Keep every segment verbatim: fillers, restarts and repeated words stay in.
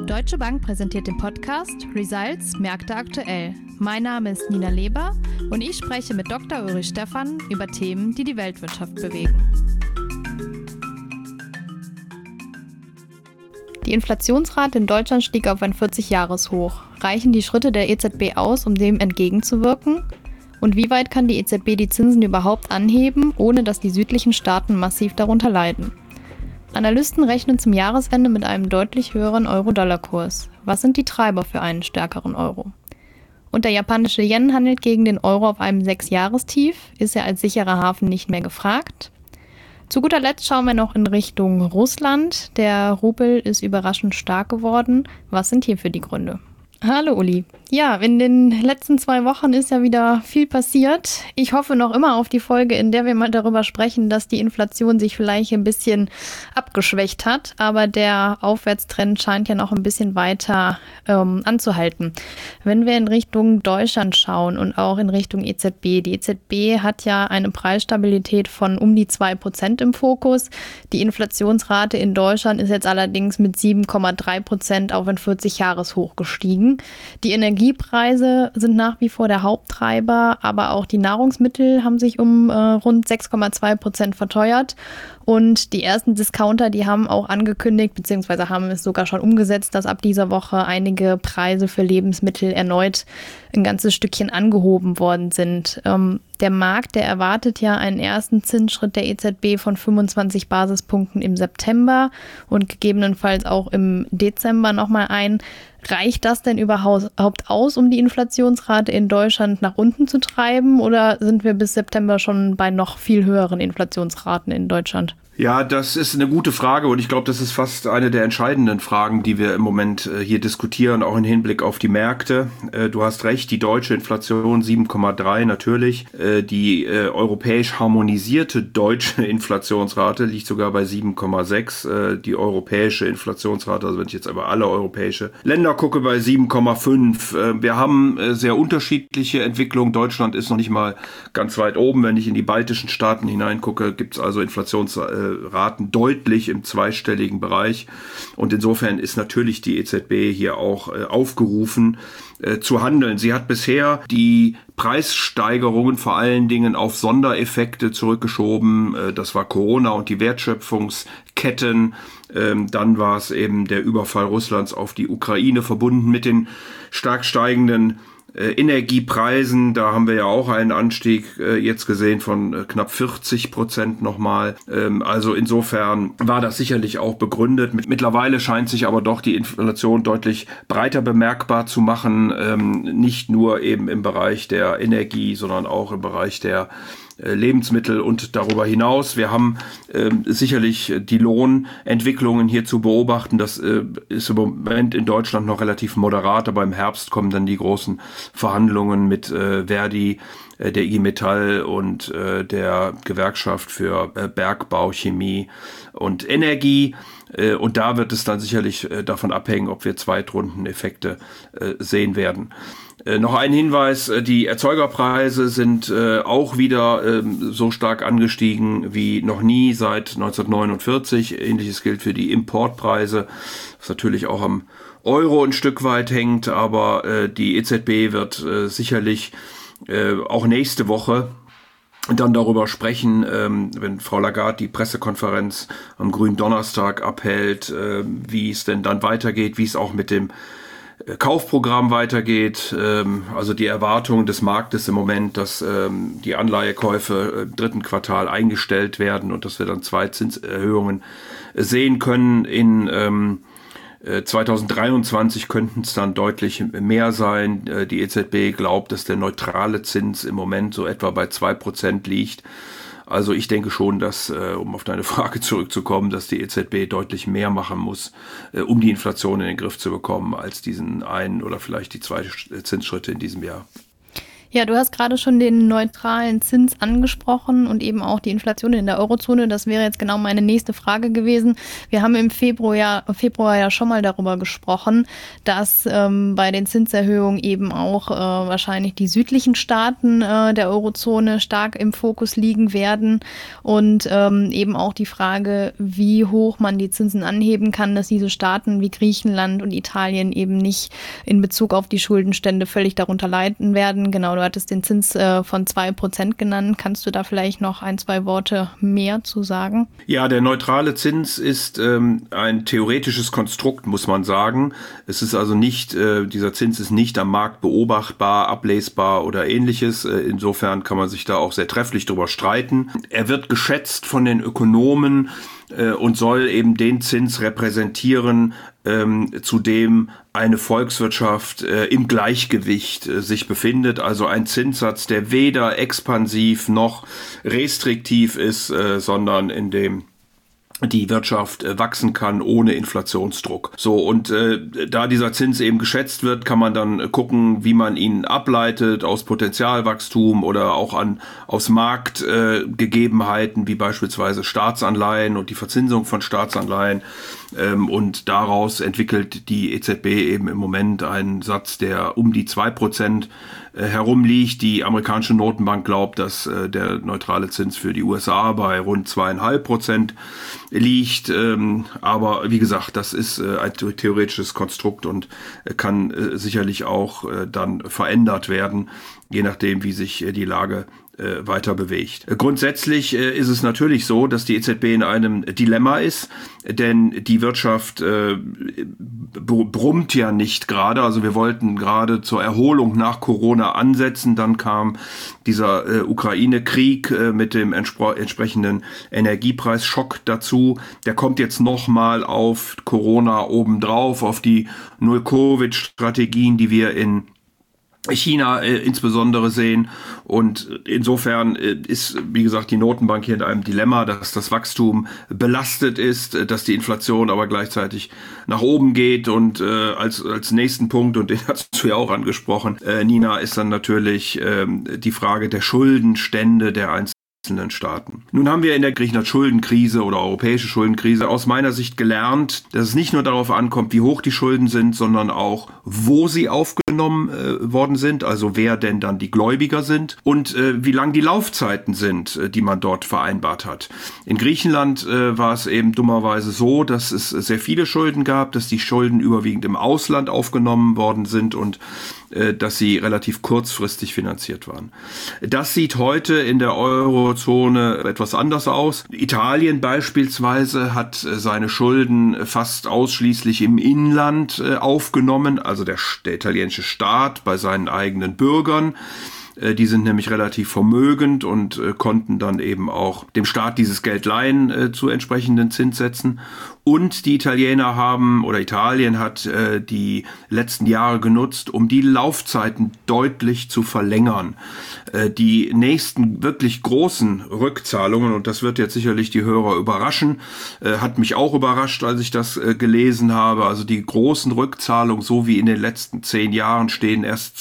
Deutsche Bank präsentiert den Podcast Results Märkte aktuell. Mein Name ist Nina Leber und ich spreche mit Doktor Ulrich Stephan über Themen, die die Weltwirtschaft bewegen. Die Inflationsrate in Deutschland stieg auf ein vierzig-Jahres-Hoch. Reichen die Schritte der E Z B aus, um dem entgegenzuwirken? Und wie weit kann die E Z B die Zinsen überhaupt anheben, ohne dass die südlichen Staaten massiv darunter leiden? Analysten rechnen zum Jahresende mit einem deutlich höheren Euro-Dollar-Kurs. Was sind die Treiber für einen stärkeren Euro? Und der japanische Yen handelt gegen den Euro auf einem Sechs-Jahrestief. Ist er als sicherer Hafen nicht mehr gefragt? Zu guter Letzt schauen wir noch in Richtung Russland. Der Rubel ist überraschend stark geworden. Was sind hierfür die Gründe? Hallo Uli. Ja, in den letzten zwei Wochen ist ja wieder viel passiert. Ich hoffe noch immer auf die Folge, in der wir mal darüber sprechen, dass die Inflation sich vielleicht ein bisschen abgeschwächt hat, aber der Aufwärtstrend scheint ja noch ein bisschen weiter ähm, anzuhalten. Wenn wir in Richtung Deutschland schauen und auch in Richtung E Z B, die E Z B hat ja eine Preisstabilität von um die zwei Prozent im Fokus. Die Inflationsrate in Deutschland ist jetzt allerdings mit sieben Komma drei Prozent auf ein vierzig-Jahres-Hoch gestiegen. Die Energiepreise sind nach wie vor der Haupttreiber, aber auch die Nahrungsmittel haben sich um äh, rund sechs Komma zwei Prozent verteuert. Und die ersten Discounter, die haben auch angekündigt, beziehungsweise haben es sogar schon umgesetzt, dass ab dieser Woche einige Preise für Lebensmittel erneut ein ganzes Stückchen angehoben worden sind. Ähm, der Markt, der erwartet ja einen ersten Zinsschritt der E Z B von fünfundzwanzig Basispunkten im September und gegebenenfalls auch im Dezember nochmal ein. Reicht das denn überhaupt aus, um die Inflationsrate in Deutschland nach unten zu treiben, oder sind wir bis September schon bei noch viel höheren Inflationsraten in Deutschland? Ja, das ist eine gute Frage und ich glaube, das ist fast eine der entscheidenden Fragen, die wir im Moment äh, hier diskutieren, auch im Hinblick auf die Märkte. Äh, du hast recht, die deutsche Inflation sieben Komma drei natürlich. Äh, die äh, europäisch harmonisierte deutsche Inflationsrate liegt sogar bei sieben Komma sechs. Äh, die europäische Inflationsrate, also wenn ich jetzt aber alle europäische Länder gucke, bei sieben Komma fünf. Äh, wir haben äh, sehr unterschiedliche Entwicklungen. Deutschland ist noch nicht mal ganz weit oben. Wenn ich in die baltischen Staaten hineingucke, gibt es also Inflationsraten Raten deutlich im zweistelligen Bereich. Und insofern ist natürlich die E Z B hier auch äh, aufgerufen äh, zu handeln. Sie hat bisher die Preissteigerungen vor allen Dingen auf Sondereffekte zurückgeschoben. Äh, das war Corona und die Wertschöpfungsketten. Ähm, dann war es eben der Überfall Russlands auf die Ukraine, verbunden mit den stark steigenden Energiepreisen. Da haben wir ja auch einen Anstieg äh, jetzt gesehen von äh, knapp vierzig Prozent nochmal. Ähm, also insofern war das sicherlich auch begründet. Mit, mittlerweile scheint sich aber doch die Inflation deutlich breiter bemerkbar zu machen. Ähm, nicht nur eben im Bereich der Energie, sondern auch im Bereich der Lebensmittel und darüber hinaus. Wir haben äh, sicherlich die Lohnentwicklungen hier zu beobachten. Das äh, ist im Moment in Deutschland noch relativ moderat, aber im Herbst kommen dann die großen Verhandlungen mit äh, Verdi, äh, der I G Metall und äh, der Gewerkschaft für äh, Bergbau, Chemie und Energie. Äh, und da wird es dann sicherlich äh, davon abhängen, ob wir Zweitrundeneffekte äh, sehen werden. Äh, noch ein Hinweis, äh, die Erzeugerpreise sind äh, auch wieder äh, so stark angestiegen wie noch nie seit neunzehnhundertneunundvierzig. Ähnliches gilt für die Importpreise, was natürlich auch am Euro ein Stück weit hängt, aber äh, die E Z B wird äh, sicherlich äh, auch nächste Woche dann darüber sprechen, ähm, wenn Frau Lagarde die Pressekonferenz am grünen Donnerstag abhält, äh, wie es denn dann weitergeht, wie es auch mit dem Kaufprogramm weitergeht. Also die Erwartung des Marktes im Moment, dass die Anleihekäufe im dritten Quartal eingestellt werden und dass wir dann zwei Zinserhöhungen sehen können. In zweitausenddreiundzwanzig könnten es dann deutlich mehr sein. Die E Z B glaubt, dass der neutrale Zins im Moment so etwa bei zwei Prozent liegt. Also ich denke schon, dass, äh, um auf deine Frage zurückzukommen, dass die E Z B deutlich mehr machen muss, äh, um die Inflation in den Griff zu bekommen, als diesen einen oder vielleicht die zwei Zinsschritte in diesem Jahr. Ja, du hast gerade schon den neutralen Zins angesprochen und eben auch die Inflation in der Eurozone. Das wäre jetzt genau meine nächste Frage gewesen. Wir haben im Februar ja, Februar ja schon mal darüber gesprochen, dass ähm, bei den Zinserhöhungen eben auch äh, wahrscheinlich die südlichen Staaten äh, der Eurozone stark im Fokus liegen werden und ähm, eben auch die Frage, wie hoch man die Zinsen anheben kann, dass diese Staaten wie Griechenland und Italien eben nicht in Bezug auf die Schuldenstände völlig darunter leiden werden. Genau, du hattest den Zins äh, von zwei Prozent genannt. Kannst du da vielleicht noch ein, zwei Worte mehr zu sagen? Ja, der neutrale Zins ist ähm, ein theoretisches Konstrukt, muss man sagen. Es ist also nicht, äh, dieser Zins ist nicht am Markt beobachtbar, ablesbar oder ähnliches. Äh, insofern kann man sich da auch sehr trefflich drüber streiten. Er wird geschätzt von den Ökonomen äh, und soll eben den Zins repräsentieren, ähm, zu dem eine Volkswirtschaft äh, im Gleichgewicht äh, sich befindet. Also ein Zinssatz, der weder expansiv noch restriktiv ist, äh, sondern in dem die Wirtschaft äh, wachsen kann ohne Inflationsdruck. So, und äh, da dieser Zins eben geschätzt wird, kann man dann gucken, wie man ihn ableitet aus Potenzialwachstum oder auch an aus Marktgegebenheiten, äh, wie beispielsweise Staatsanleihen und die Verzinsung von Staatsanleihen. Ähm, und daraus entwickelt die E Z B eben im Moment einen Satz, der um die zwei Prozent äh, herumliegt. Die amerikanische Notenbank glaubt, dass äh, der neutrale Zins für die U S A bei rund zweieinhalb Prozent liegt. Ähm, aber wie gesagt, das ist äh, ein theoretisches Konstrukt und äh, kann äh, sicherlich auch äh, dann verändert werden, je nachdem, wie sich äh, die Lage äh, weiter bewegt. Grundsätzlich äh, ist es natürlich so, dass die E Z B in einem Dilemma ist, denn die Wirtschaft äh, brummt ja nicht gerade. Also wir wollten gerade zur Erholung nach Corona ansetzen, dann kam dieser äh, Ukraine-Krieg äh, mit dem entspro- entsprechenden Energiepreisschock dazu. Der kommt jetzt nochmal auf Corona obendrauf, auf die Null-Covid-Strategien, die wir in China äh, insbesondere sehen. Und insofern äh, ist, wie gesagt, die Notenbank hier in einem Dilemma, dass das Wachstum belastet ist, äh, dass die Inflation aber gleichzeitig nach oben geht. Und äh, als als nächsten Punkt, und den hast du ja auch angesprochen, äh, Nina, ist dann natürlich äh, die Frage der Schuldenstände der einzelnen Staaten. Nun haben wir in der Griechenland-Schuldenkrise oder europäische Schuldenkrise aus meiner Sicht gelernt, dass es nicht nur darauf ankommt, wie hoch die Schulden sind, sondern auch, wo sie aufgenommen äh, worden sind, also wer denn dann die Gläubiger sind und äh, wie lang die Laufzeiten sind, äh, die man dort vereinbart hat. In Griechenland äh, war es eben dummerweise so, dass es sehr viele Schulden gab, dass die Schulden überwiegend im Ausland aufgenommen worden sind und äh, dass sie relativ kurzfristig finanziert waren. Das sieht heute in der Eurozone etwas anders aus. Italien beispielsweise hat seine Schulden fast ausschließlich im Inland aufgenommen, also der, der italienische Staat bei seinen eigenen Bürgern. Die sind nämlich relativ vermögend und äh, konnten dann eben auch dem Staat dieses Geld leihen äh, zu entsprechenden Zinssätzen. Und die Italiener haben, oder Italien hat äh, die letzten Jahre genutzt, um die Laufzeiten deutlich zu verlängern. Äh, die nächsten wirklich großen Rückzahlungen, und das wird jetzt sicherlich die Hörer überraschen, äh, hat mich auch überrascht, als ich das äh, gelesen habe. Also die großen Rückzahlungen, so wie in den letzten zehn Jahren, stehen erst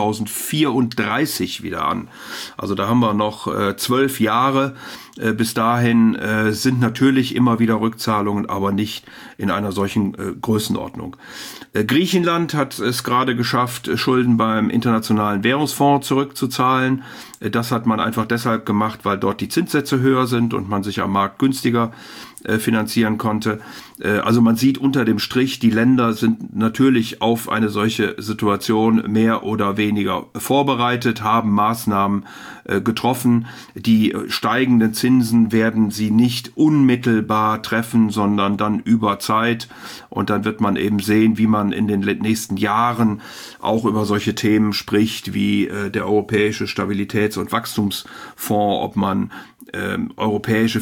zweitausendvierunddreißig wieder an. Also da haben wir noch äh, zwölf Jahre. Äh, bis dahin äh, sind natürlich immer wieder Rückzahlungen, aber nicht in einer solchen äh, Größenordnung. Äh, Griechenland hat es gerade geschafft, Schulden beim Internationalen Währungsfonds zurückzuzahlen. Äh, das hat man einfach deshalb gemacht, weil dort die Zinssätze höher sind und man sich am Markt günstiger äh, finanzieren konnte. Äh, also man sieht unter dem Strich, die Länder sind natürlich auf eine solche Situation mehr oder weniger vorbereitet, haben Maßnahmen äh, getroffen. Die äh, steigenden Zinsen werden sie nicht unmittelbar treffen, sondern dann über Zeit. Und dann wird man eben sehen, wie man in den nächsten Jahren auch über solche Themen spricht, wie äh, der Europäische Stabilitäts- und Wachstumsfonds, ob man ähm, europäische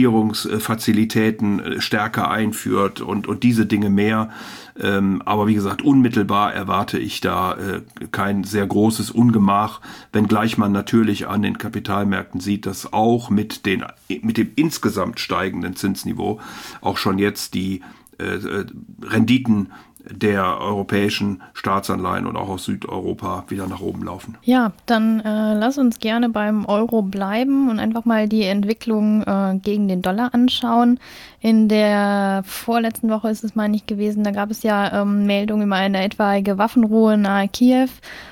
Finanzierungsfazilitäten äh, stärker einführt und, und diese Dinge mehr. Ähm, aber wie gesagt, unmittelbar erwarte ich da äh, kein sehr großes Ungemach, wenngleich man natürlich an den Kapitalmärkten sieht, dass auch mit, den, mit dem insgesamt steigenden Zinsniveau auch schon jetzt die äh, Renditen der europäischen Staatsanleihen und auch aus Südeuropa wieder nach oben laufen. Ja, dann äh, lass uns gerne beim Euro bleiben und einfach mal die Entwicklung äh, gegen den Dollar anschauen. In der vorletzten Woche ist es mal nicht gewesen, da gab es ja ähm, Meldungen über eine etwaige Waffenruhe nahe Kiew.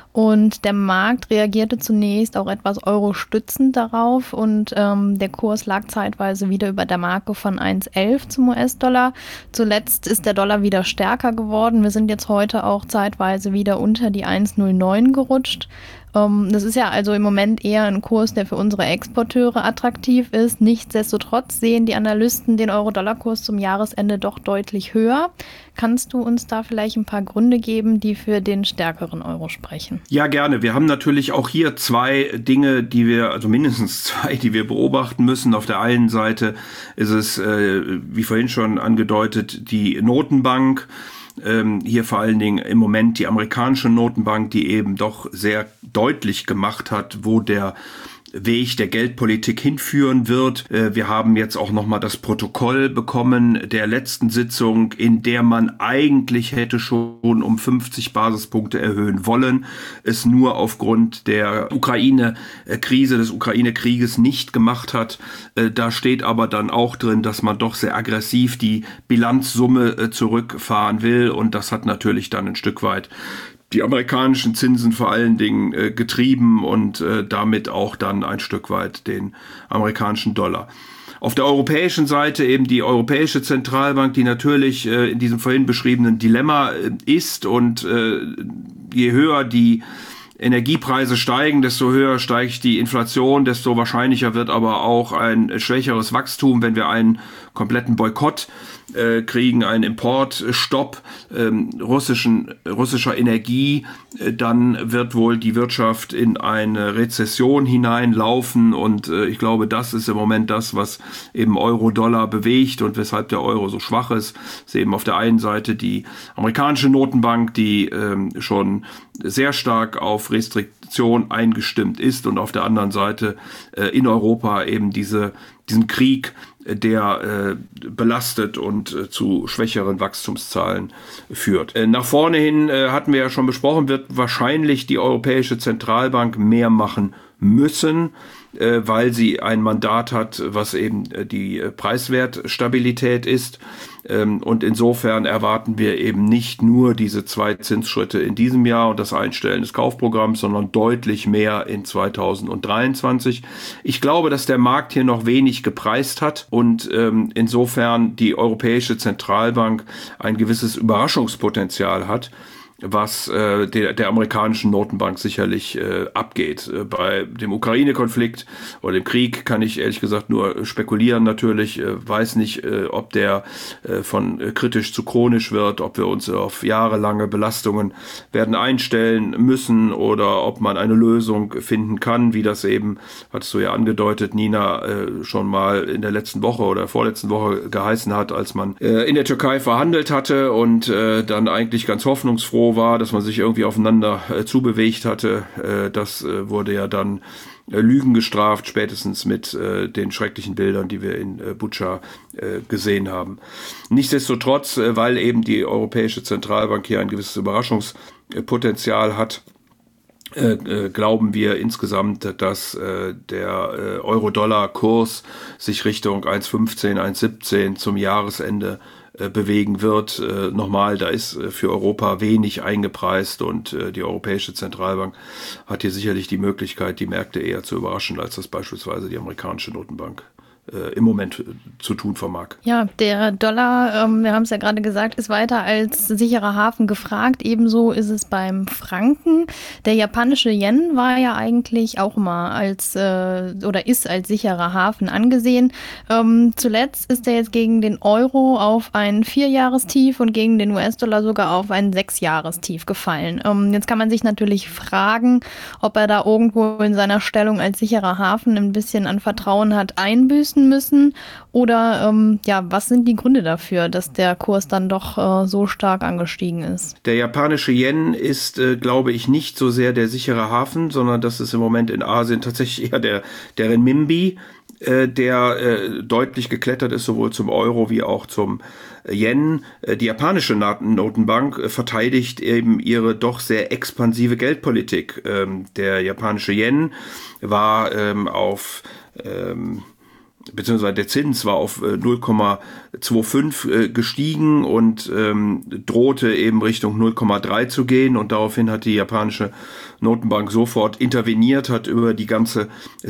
Und der Markt reagierte zunächst auch etwas eurostützend darauf und ähm, der Kurs lag zeitweise wieder über der Marke von eins Komma elf zum U S-Dollar. Zuletzt ist der Dollar wieder stärker geworden. Wir sind jetzt heute auch zeitweise wieder unter die eins Komma null neun gerutscht. Ähm, das ist ja also im Moment eher ein Kurs, der für unsere Exporteure attraktiv ist. Nichtsdestotrotz sehen die Analysten den Euro-Dollar-Kurs zum Jahresende doch deutlich höher. Kannst du uns da vielleicht ein paar Gründe geben, die für den stärkeren Euro sprechen? Ja, gerne. Wir haben natürlich auch hier zwei Dinge, die wir, also mindestens zwei, die wir beobachten müssen. Auf der einen Seite ist es, äh, wie vorhin schon angedeutet, die Notenbank. Ähm, hier vor allen Dingen im Moment die amerikanische Notenbank, die eben doch sehr deutlich gemacht hat, wo der Weg der Geldpolitik hinführen wird. Wir haben jetzt auch nochmal das Protokoll bekommen der letzten Sitzung, in der man eigentlich hätte schon um fünfzig Basispunkte erhöhen wollen, es nur aufgrund der Ukraine-Krise, des Ukraine-Krieges nicht gemacht hat. Da steht aber dann auch drin, dass man doch sehr aggressiv die Bilanzsumme zurückfahren will, und das hat natürlich dann ein Stück weit die amerikanischen Zinsen vor allen Dingen äh, getrieben und äh, damit auch dann ein Stück weit den amerikanischen Dollar. Auf der europäischen Seite eben die Europäische Zentralbank, die natürlich äh, in diesem vorhin beschriebenen Dilemma äh, ist, und äh, je höher die Energiepreise steigen, desto höher steigt die Inflation, desto wahrscheinlicher wird aber auch ein schwächeres Wachstum, wenn wir einen kompletten Boykott äh, kriegen, einen Importstopp ähm, russischen, russischer Energie, äh, dann wird wohl die Wirtschaft in eine Rezession hineinlaufen, und äh, ich glaube, das ist im Moment das, was eben Euro-Dollar bewegt und weshalb der Euro so schwach ist. Das ist eben auf der einen Seite die amerikanische Notenbank, die ähm, schon sehr stark auf Restriktion eingestimmt ist, und auf der anderen Seite äh, in Europa eben diese, diesen Krieg, der äh, belastet und äh, zu schwächeren Wachstumszahlen führt. Äh, nach vorne hin, äh, hatten wir ja schon besprochen, wird wahrscheinlich die Europäische Zentralbank mehr machen müssen, äh, weil sie ein Mandat hat, was eben äh, die äh, Preiswertstabilität ist. Ähm, und insofern erwarten wir eben nicht nur diese zwei Zinsschritte in diesem Jahr und das Einstellen des Kaufprogramms, sondern deutlich mehr in zweitausenddreiundzwanzig. Ich glaube, dass der Markt hier noch wenig gepreist hat und ähm, insofern die Europäische Zentralbank ein gewisses Überraschungspotenzial hat, was äh, der, der amerikanischen Notenbank sicherlich äh, abgeht. Äh, bei dem Ukraine-Konflikt oder dem Krieg kann ich ehrlich gesagt nur spekulieren natürlich, äh, weiß nicht, äh, ob der äh, von äh, kritisch zu chronisch wird, ob wir uns auf jahrelange Belastungen werden einstellen müssen oder ob man eine Lösung finden kann, wie das eben, hattest du ja angedeutet, Nina, äh, schon mal in der letzten Woche oder vorletzten Woche geheißen hat, als man äh, in der Türkei verhandelt hatte und äh, dann eigentlich ganz hoffnungsfroh war, dass man sich irgendwie aufeinander äh, zubewegt hatte. Äh, das äh, wurde ja dann äh, Lügen gestraft, spätestens mit äh, den schrecklichen Bildern, die wir in äh, Butscha äh, gesehen haben. Nichtsdestotrotz, äh, weil eben die Europäische Zentralbank hier ein gewisses Überraschungspotenzial hat, äh, äh, glauben wir insgesamt, dass äh, der äh, Euro-Dollar-Kurs sich Richtung eins Komma fünfzehn, eins Komma siebzehn zum Jahresende bewegen wird. Äh, nochmal, da ist äh, für Europa wenig eingepreist, und äh, die Europäische Zentralbank hat hier sicherlich die Möglichkeit, die Märkte eher zu überraschen, als das beispielsweise die amerikanische Notenbank äh, im Moment äh, zu tun vermag. Ja, der Dollar, ähm, wir haben es ja gerade gesagt, ist weiter als sicherer Hafen gefragt. Ebenso ist es beim Franken. Der japanische Yen war ja eigentlich auch immer als äh, oder ist als sicherer Hafen angesehen. Ähm, zuletzt ist er jetzt gegen den Euro auf ein Vierjahrestief und gegen den U S-Dollar sogar auf ein Sechsjahrestief gefallen. Ähm, jetzt kann man sich natürlich fragen, ob er da irgendwo in seiner Stellung als sicherer Hafen ein bisschen an Vertrauen hat einbüßen müssen, oder ähm, ja, was sind die Gründe dafür, dass der Kurs dann doch äh, so stark angestiegen ist? Der japanische Yen ist, äh, glaube ich, nicht so sehr der sichere Hafen, sondern das ist im Moment in Asien tatsächlich eher der, der Renminbi, äh, der äh, deutlich geklettert ist, sowohl zum Euro wie auch zum Yen. Äh, die japanische Notenbank äh, verteidigt eben ihre doch sehr expansive Geldpolitik. Ähm, der japanische Yen war ähm, auf ähm, beziehungsweise der Zins war auf null Komma fünfundzwanzig äh, gestiegen und ähm, drohte eben Richtung null Komma drei zu gehen, und daraufhin hat die japanische Notenbank sofort interveniert, hat über die ganze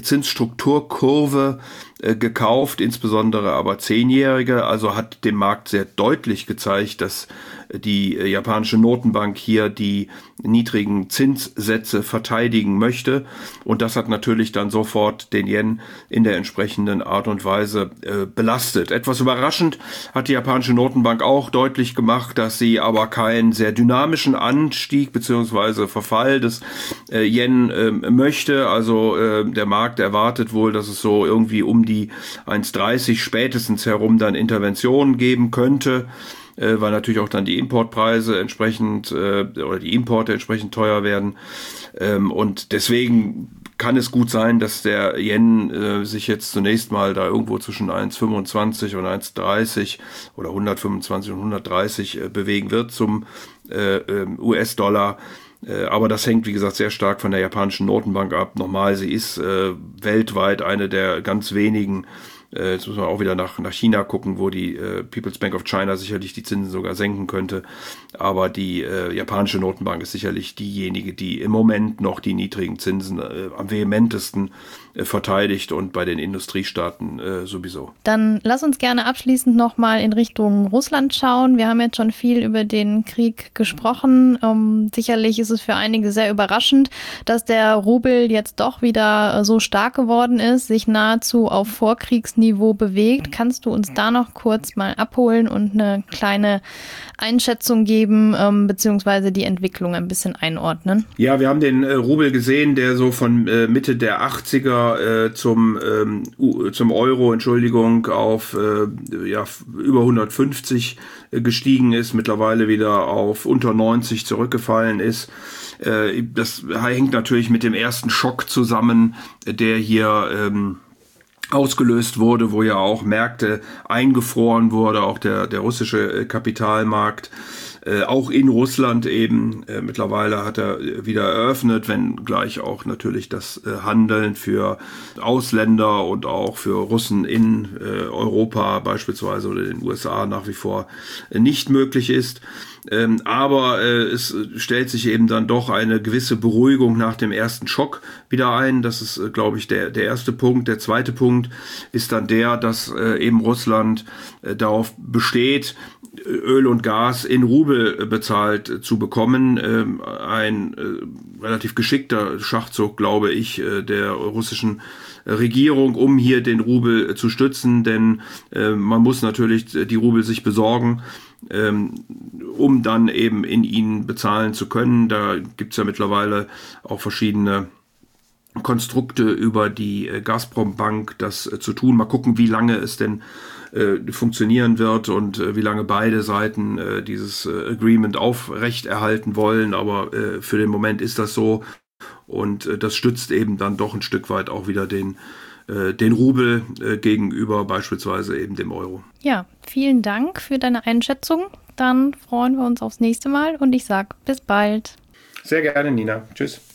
Zinsstrukturkurve äh, gekauft, insbesondere aber zehnjährige, also hat dem Markt sehr deutlich gezeigt, dass die äh, japanische Notenbank hier die niedrigen Zinssätze verteidigen möchte, und das hat natürlich dann sofort den Yen in der entsprechenden Art und Weise äh, belastet. Etwas überraschend hat die japanische Notenbank auch deutlich gemacht, dass sie aber keinen sehr dynamischen Anstieg bzw. Verfall des äh, Yen äh, möchte. Also äh, der Markt erwartet wohl, dass es so irgendwie um die eins Komma dreißig spätestens herum dann Interventionen geben könnte, äh, weil natürlich auch dann die Importpreise entsprechend äh, oder die Importe entsprechend teuer werden. Ähm, und deswegen kann es gut sein, dass der Yen äh, sich jetzt zunächst mal da irgendwo zwischen eins Komma fünfundzwanzig und eins Komma dreißig oder hundertfünfundzwanzig und hundertdreißig äh, bewegen wird zum äh, äh, U S-Dollar. Äh, aber das hängt, wie gesagt, sehr stark von der japanischen Notenbank ab. Nochmal, sie ist äh, weltweit eine der ganz wenigen. Äh, jetzt muss man auch wieder nach, nach China gucken, wo die äh, People's Bank of China sicherlich die Zinsen sogar senken könnte. Aber die äh, japanische Notenbank ist sicherlich diejenige, die im Moment noch die niedrigen Zinsen äh, am vehementesten äh, verteidigt, und bei den Industriestaaten äh, sowieso. Dann lass uns gerne abschließend nochmal in Richtung Russland schauen. Wir haben jetzt schon viel über den Krieg gesprochen. Ähm, sicherlich ist es für einige sehr überraschend, dass der Rubel jetzt doch wieder äh, so stark geworden ist, sich nahezu auf Vorkriegsniveau bewegt. Kannst du uns da noch kurz mal abholen und eine kleine Einschätzung geben, ähm, beziehungsweise die Entwicklung ein bisschen einordnen? Ja, wir haben den äh, Rubel gesehen, der so von äh, Mitte der achtziger äh, zum, ähm, U- zum Euro, Entschuldigung, auf äh, ja, über hundertfünfzig äh, gestiegen ist, mittlerweile wieder auf unter neunzig zurückgefallen ist. Äh, das hängt natürlich mit dem ersten Schock zusammen, der hier ähm, ausgelöst wurde, wo ja auch Märkte eingefroren wurde, auch der, der russische Kapitalmarkt, äh, auch in Russland eben. Äh, mittlerweile hat er wieder eröffnet, wenn gleich auch natürlich das äh, Handeln für Ausländer und auch für Russen in äh, Europa beispielsweise oder den U S A nach wie vor äh, nicht möglich ist. Ähm, aber äh, es stellt sich eben dann doch eine gewisse Beruhigung nach dem ersten Schock wieder ein. Das ist, äh, glaube ich, der, der erste Punkt. Der zweite Punkt ist dann der, dass äh, eben Russland äh, darauf besteht, Öl und Gas in Rubel äh, bezahlt äh, zu bekommen. Ähm, ein äh, relativ geschickter Schachzug, glaube ich, äh, der russischen Regierung, um hier den Rubel äh, zu stützen. Denn äh, man muss natürlich die Rubel sich besorgen, ähm, um dann eben in ihnen bezahlen zu können. Da gibt's ja mittlerweile auch verschiedene Konstrukte über die äh, Gazprom-Bank, das äh, zu tun. Mal gucken, wie lange es denn äh, funktionieren wird und äh, wie lange beide Seiten äh, dieses äh, Agreement aufrechterhalten wollen. Aber äh, für den Moment ist das so, und äh, das stützt eben dann doch ein Stück weit auch wieder den äh, den Rubel äh, gegenüber beispielsweise eben dem Euro. Ja, vielen Dank für deine Einschätzung. Dann freuen wir uns aufs nächste Mal und ich sage bis bald. Sehr gerne, Nina. Tschüss.